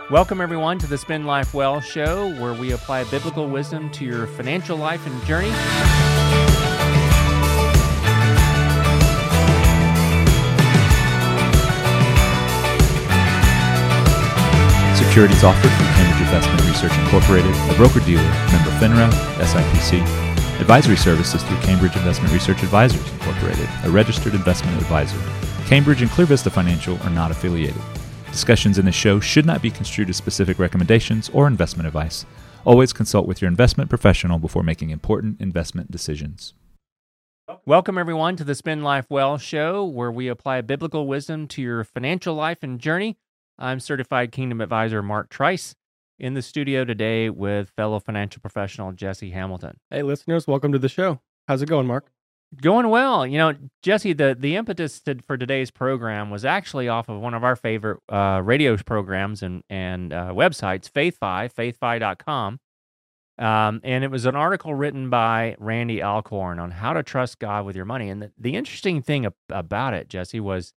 Welcome, everyone, to the Spend Life Well show, where we apply biblical wisdom to your financial life and journey. Securities offered through Cambridge Investment Research Incorporated, a broker-dealer, member FINRA, SIPC. Advisory services through Cambridge Investment Research Advisors Incorporated, a registered investment advisor. Cambridge and Clear Vista Financial are not affiliated. Discussions in this show should not be construed as specific recommendations or investment advice. Always consult with your investment professional before making important investment decisions. Welcome, everyone, to the Spend Life Well show, where we apply biblical wisdom to your financial life and journey. I'm Certified Kingdom Advisor Mark Trice, in the studio today with fellow financial professional Jesse Hamilton. Hey, listeners, welcome to the show. How's it going, Mark? Going well. You know, Jesse, the impetus for today's program was actually off of one of our favorite radio programs and websites, faithfi.com. And it was an article written by Randy Alcorn on how to trust God with your money. And the interesting thing about it, Jesse, was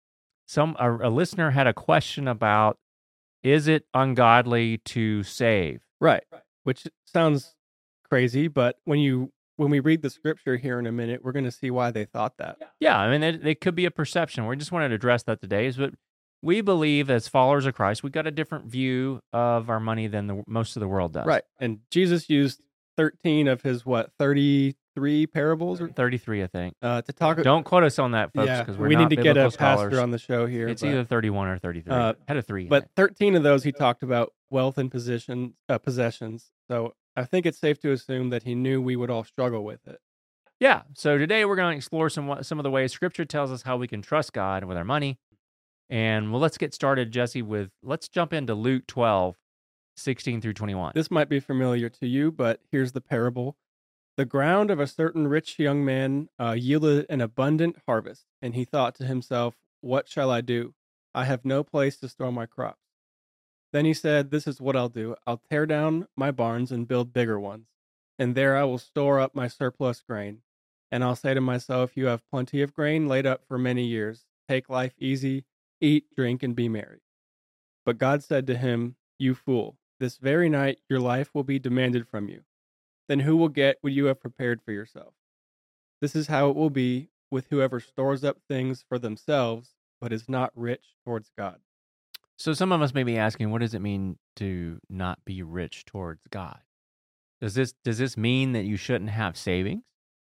a listener had a question about, is it ungodly to save? Right. Which sounds crazy, but when we read the scripture here in a minute, we're going to see why they thought that. Yeah, I mean, it could be a perception. We just wanted to address that today. But we believe, as followers of Christ, we've got a different view of our money than most of the world does. Right. And Jesus used 13 of his, 33 parables? 33, I think. To talk. Don't quote us on that, folks, because we need to get a scholars. pastor on the show here. It's either 31 or 33. Had a 3. But 13 of those, he talked about wealth and possessions. So I think it's safe to assume that he knew we would all struggle with it. Yeah. So today we're going to explore some of the ways Scripture tells us how we can trust God with our money. And let's get started, Jesse, let's jump into Luke 12, 16 through 21. This might be familiar to you, but here's the parable. The ground of a certain rich young man yielded an abundant harvest, and he thought to himself, "What shall I do? I have no place to store my crops." Then he said, "This is what I'll do. I'll tear down my barns and build bigger ones, and there I will store up my surplus grain. And I'll say to myself, you have plenty of grain laid up for many years. Take life easy, eat, drink, and be merry." But God said to him, "You fool, this very night your life will be demanded from you. Then who will get what you have prepared for yourself? This is how it will be with whoever stores up things for themselves, but is not rich towards God." So some of us may be asking, what does it mean to not be rich towards God? Does this mean that you shouldn't have savings?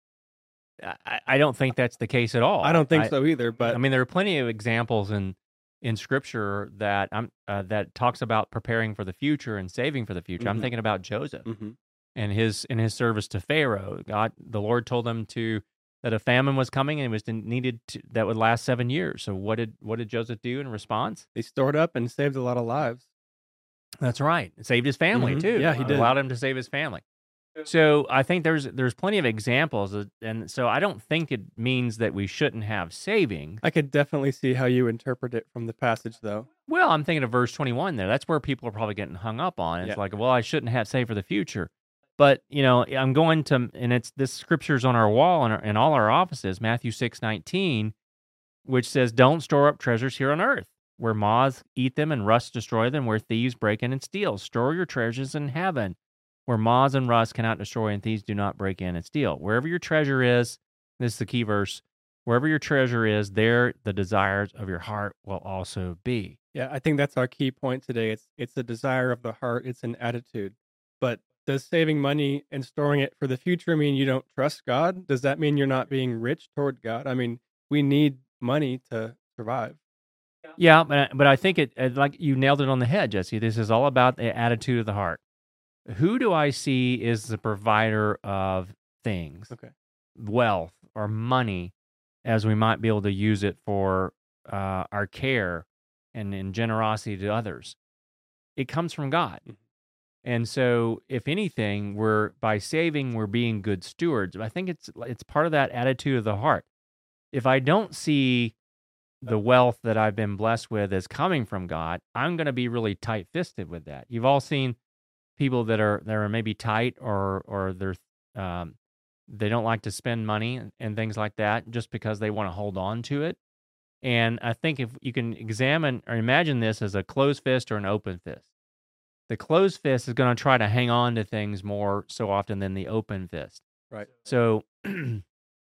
I don't think that's the case at all. I don't think so either. But I mean, there are plenty of examples in Scripture that that talks about preparing for the future and saving for the future. Mm-hmm. I'm thinking about Joseph mm-hmm. and his service to Pharaoh. The Lord told him that a famine was coming and that would last 7 years. So what did Joseph do in response? He stored up and saved a lot of lives. That's right. It saved his family too. Yeah, he did. Allowed him to save his family. So I think there's plenty of examples, and so I don't think it means that we shouldn't have savings. I could definitely see how you interpret it from the passage, though. Well, I'm thinking of verse 21 there. That's where people are probably getting hung up on. It's like, well, I shouldn't have saved for the future. But, I'm going to, and this scripture's on our wall in all our offices, Matthew 6:19, which says, "Don't store up treasures here on earth, where moths eat them and rust destroy them, where thieves break in and steal. Store your treasures in heaven, where moths and rust cannot destroy and thieves do not break in and steal. Wherever your treasure is," this is the key verse, "wherever your treasure is, there the desires of your heart will also be." Yeah, I think that's our key point today. It's a desire of the heart. It's an attitude. But does saving money and storing it for the future mean you don't trust God? Does that mean you're not being rich toward God? I mean, we need money to survive. Yeah, but I think it like you nailed it on the head, Jesse. This is all about the attitude of the heart. Who do I see is the provider of things, wealth or money, as we might be able to use it for our care and in generosity to others? It comes from God. Mm-hmm. And so, if anything, by saving, we're being good stewards. I think it's part of that attitude of the heart. If I don't see the wealth that I've been blessed with as coming from God, I'm going to be really tight-fisted with that. You've all seen people that are maybe tight or they don't like to spend money and things like that just because they want to hold on to it. And I think if you can examine or imagine this as a closed fist or an open fist, the closed fist is going to try to hang on to things more so often than the open fist. Right. So, and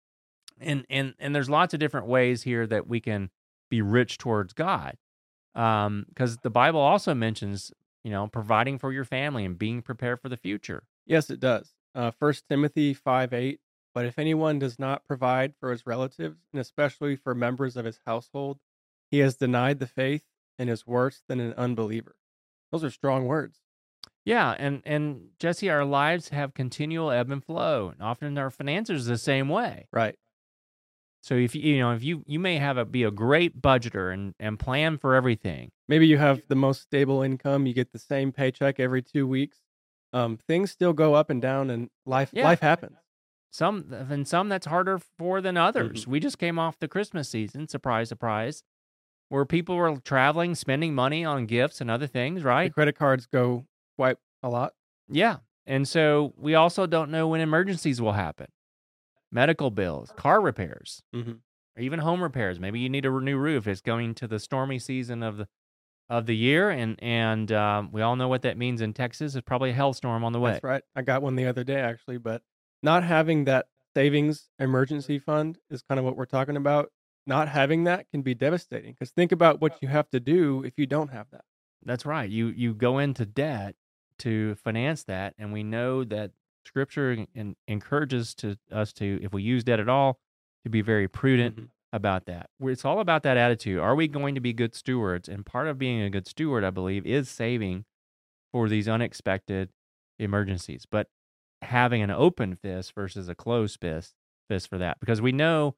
there's lots of different ways here that we can be rich towards God, because the Bible also mentions, providing for your family and being prepared for the future. Yes, it does. 1 Timothy 5:8. But if anyone does not provide for his relatives, and especially for members of his household, he has denied the faith and is worse than an unbeliever. Those are strong words. Yeah, and Jesse, our lives have continual ebb and flow, and often our finances are the same way. Right. So if you may be a great budgeter and plan for everything. Maybe you have the most stable income, you get the same paycheck every 2 weeks. Things still go up and down, and life happens. Some that's harder for than others. Mm-hmm. We just came off the Christmas season, surprise, surprise, where people were traveling, spending money on gifts and other things, right? The credit cards go quite a lot. Yeah. And so we also don't know when emergencies will happen. Medical bills, car repairs, or even home repairs. Maybe you need a new roof. It's going to the stormy season of the year, and we all know what that means in Texas. It's probably a hailstorm on the way. That's right. I got one the other day, actually, but not having that savings emergency fund is kind of what we're talking about. Not having that can be devastating, because think about what you have to do if you don't have that. That's right. You go into debt to finance that, and we know that Scripture encourages us to, if we use debt at all, to be very prudent about that. It's all about that attitude. Are we going to be good stewards? And part of being a good steward, I believe, is saving for these unexpected emergencies. But having an open fist versus a closed fist for that, because we know,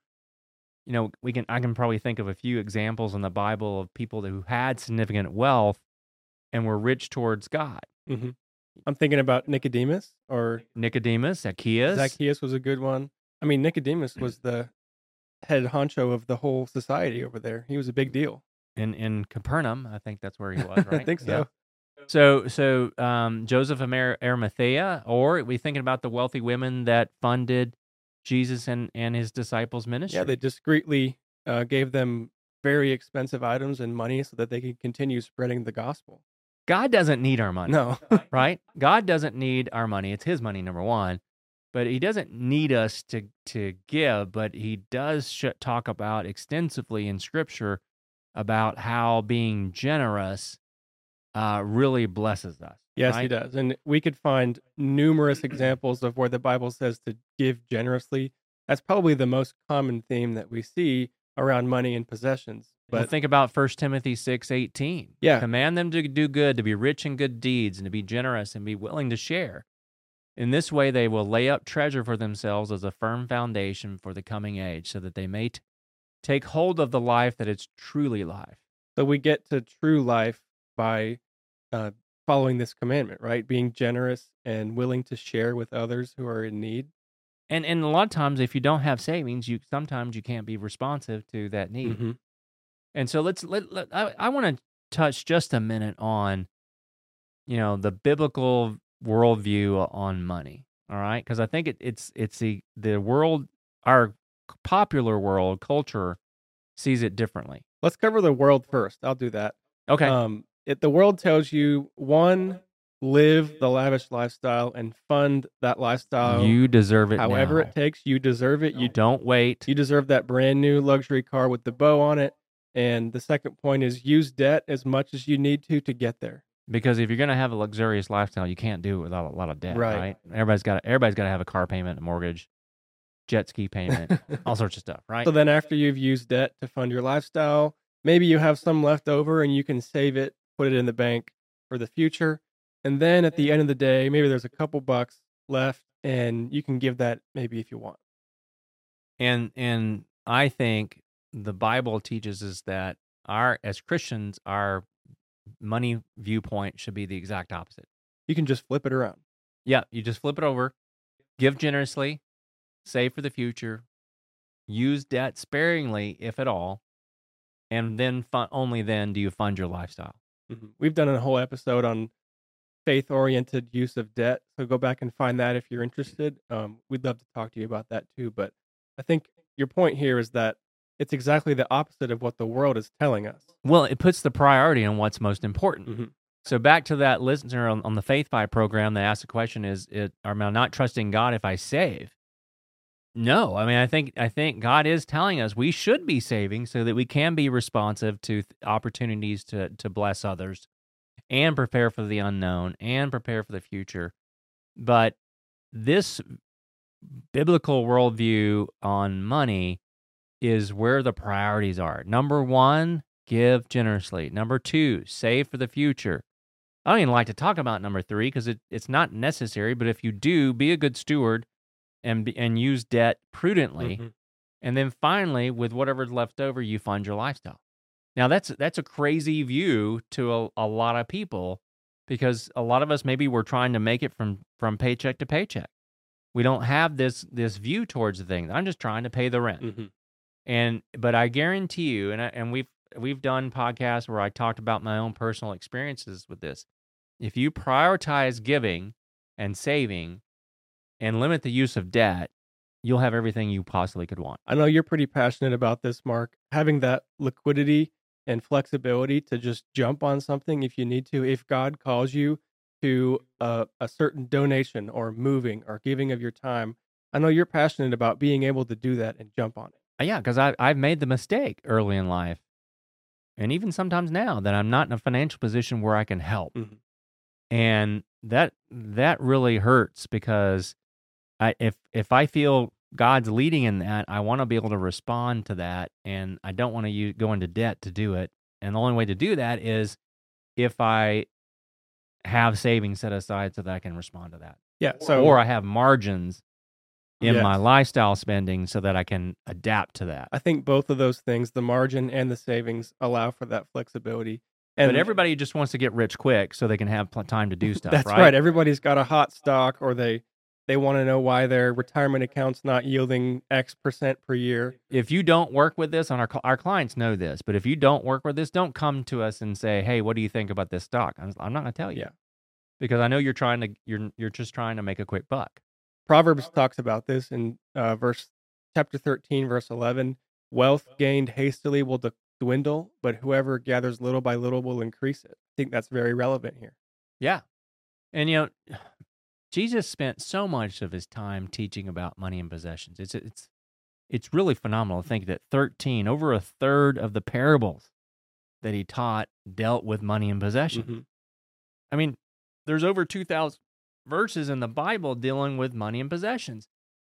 I can probably think of a few examples in the Bible of people who had significant wealth and were rich towards God. Mm-hmm. I'm thinking about Nicodemus, Zacchaeus. Zacchaeus was a good one. I mean, Nicodemus was the head honcho of the whole society over there. He was a big deal. In Capernaum, I think that's where he was, right? I think so. Yeah. So Joseph of Arimathea, or we thinking about the wealthy women that funded Jesus and his disciples' ministry. Yeah, they discreetly gave them very expensive items and money so that they could continue spreading the gospel. God doesn't need our money. No. Right? God doesn't need our money. It's his money, number one. But he doesn't need us to give, but he does talk about extensively in Scripture about how being generous really blesses us. Yes, right? He does. And we could find numerous examples of where the Bible says to give generously. That's probably the most common theme that we see around money and possessions. But think about 1 Timothy 6:18. Yeah. Command them to do good, to be rich in good deeds, and to be generous and be willing to share. In this way, they will lay up treasure for themselves as a firm foundation for the coming age, so that they may take hold of the life that is truly life. So we get to true life by following this commandment, right? Being generous and willing to share with others who are in need. And a lot of times, if you don't have savings, sometimes you can't be responsive to that need. Mm-hmm. And so I want to touch just a minute on, the biblical worldview on money. All right, because I think it's the world, our popular world culture sees it differently. Let's cover the world first. I'll do that. Okay. The world tells you, one, live the lavish lifestyle and fund that lifestyle. You deserve it. However it takes, you deserve it. You don't wait. You deserve that brand new luxury car with the bow on it. And the second point is use debt as much as you need to get there. Because if you're going to have a luxurious lifestyle, you can't do it without a lot of debt, right? Everybody's got to have a car payment, a mortgage, jet ski payment, all sorts of stuff, right? So then after you've used debt to fund your lifestyle, maybe you have some left over and you can save it, put it in the bank for the future. And then at the end of the day, maybe there's a couple bucks left and you can give that maybe if you want. And I think the Bible teaches us that as Christians, our money viewpoint should be the exact opposite. You can just flip it around. Yeah, you just flip it over, give generously, save for the future, use debt sparingly, if at all, and then only then do you fund your lifestyle. Mm-hmm. We've done a whole episode on faith-oriented use of debt, so go back and find that if you're interested. We'd love to talk to you about that too, but I think your point here is that it's exactly the opposite of what the world is telling us. Well, it puts the priority on what's most important. Mm-hmm. So back to that listener on the Faith Five program that asked the question: am I not trusting God if I save? No, I mean I think God is telling us we should be saving so that we can be responsive to opportunities to bless others, and prepare for the unknown and prepare for the future. But this biblical worldview on money is where the priorities are. Number 1, give generously. Number 2, save for the future. I don't even like to talk about number 3 because it's not necessary, but if you do, be a good steward and use debt prudently. Mm-hmm. And then finally, with whatever's left over, you fund your lifestyle. Now, that's a crazy view to a lot of people because a lot of us, maybe we're trying to make it from paycheck to paycheck. We don't have this view towards the thing. I'm just trying to pay the rent. Mm-hmm. But I guarantee you, and we've done podcasts where I talked about my own personal experiences with this. If you prioritize giving and saving and limit the use of debt, you'll have everything you possibly could want. I know you're pretty passionate about this, Mark. Having that liquidity and flexibility to just jump on something if you need to, if God calls you to a certain donation or moving or giving of your time, I know you're passionate about being able to do that and jump on it. Yeah, because I've made the mistake early in life, and even sometimes now, that I'm not in a financial position where I can help. Mm-hmm. And that really hurts because if I feel God's leading in that, I want to be able to respond to that, and I don't want to go into debt to do it. And the only way to do that is if I have savings set aside so that I can respond to that. Yeah. Or I have margins in Yes. my lifestyle spending so that I can adapt to that. I think both of those things, the margin and the savings, allow for that flexibility. And But everybody just wants to get rich quick so they can have time to do stuff. that's right. Everybody's got a hot stock, or they want to know why their retirement account's not yielding X% per year. If you don't work with this, our clients know this, but if you don't work with this, don't come to us and say, "Hey, what do you think about this stock?" I'm not going to tell you. Yeah. Because I know you're just trying to make a quick buck. Proverbs talks about this in chapter 13, verse 11. Wealth gained hastily will dwindle, but whoever gathers little by little will increase it. I think that's very relevant here. Yeah. And Jesus spent so much of his time teaching about money and possessions. It's really phenomenal to think that over a third of the parables that he taught dealt with money and possessions. Mm-hmm. I mean, there's over 2,000 verses in the Bible dealing with money and possessions.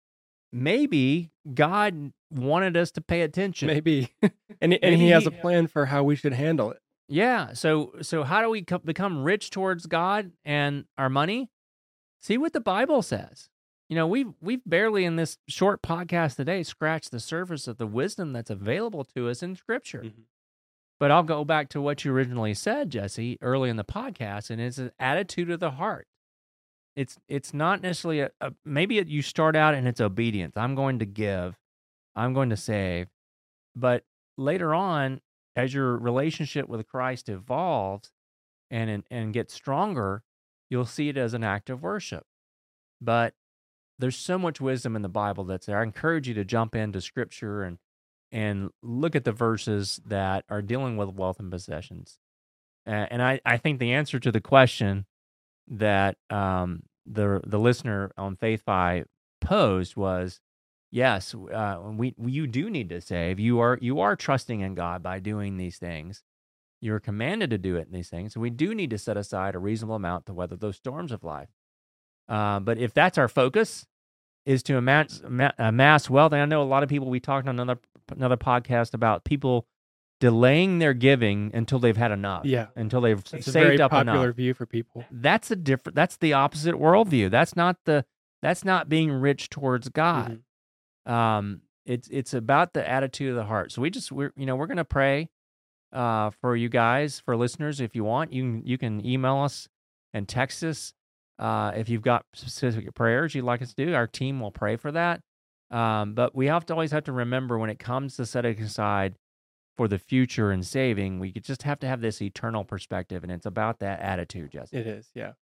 Maybe God wanted us to pay attention. Maybe. and he has a plan for how we should handle it. Yeah. So how do we become rich towards God and our money? See what the Bible says. We've barely in this short podcast today scratched the surface of the wisdom that's available to us in Scripture. Mm-hmm. But I'll go back to what you originally said, Jesse, early in the podcast, and it's an attitude of the heart. It's not necessarily maybe you start out and it's obedience. I'm going to give, I'm going to save, but later on, as your relationship with Christ evolves and gets stronger, you'll see it as an act of worship. But there's so much wisdom in the Bible that's there. I encourage you to jump into Scripture and look at the verses that are dealing with wealth and possessions. And I think the answer to the question that the listener on Faith5 posed was, yes, you do need to save. You are trusting in God by doing these things. You're commanded to do it in these things. So we do need to set aside a reasonable amount to weather those storms of life. But if that's our focus, is to amass wealth, and I know a lot of people, we talked on another podcast about people delaying their giving until they've had enough. Yeah. Until they've It's saved a very up popular enough. view for people. That's the opposite worldview. That's not being rich towards God. Mm-hmm. It's about the attitude of the heart. So we're going to pray for you guys, for listeners. If you want, you can email us and text us. If you've got specific prayers you'd like us to do, our team will pray for that. But we always have to remember when it comes to setting aside for the future and saving, we just have to have this eternal perspective, and it's about that attitude, Jesse. It is, yeah.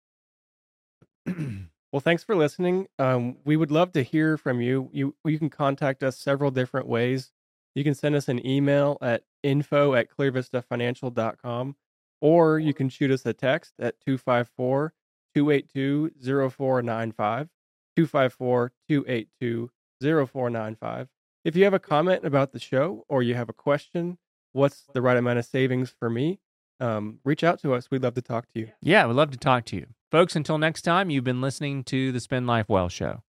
Well, thanks for listening. We would love to hear from you. You can contact us several different ways. You can send us an email at info@clearvistafinancial.com, or you can shoot us a text at 254-282-0495, 254-282-0495. If you have a comment about the show or you have a question, what's the right amount of savings for me? Reach out to us. We'd love to talk to you. Yeah, we'd love to talk to you. Folks, until next time, you've been listening to the Spend Life Well Show.